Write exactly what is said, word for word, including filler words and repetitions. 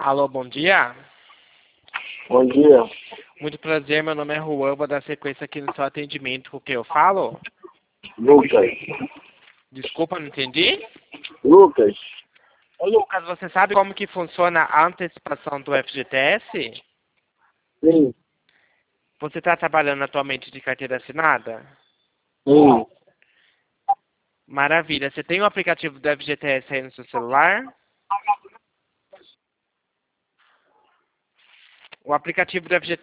Alô, bom dia. Bom dia. Muito prazer, meu nome é Juan, vou dar sequência aqui no seu atendimento. Com o que eu falo? Lucas. Desculpa, não entendi? Lucas. Ô Lucas, você sabe como que funciona a antecipação do F G T S? Sim. Você está trabalhando atualmente de carteira assinada? Sim. Maravilha. Você tem o aplicativo do F G T S aí no seu celular? O aplicativo do F G T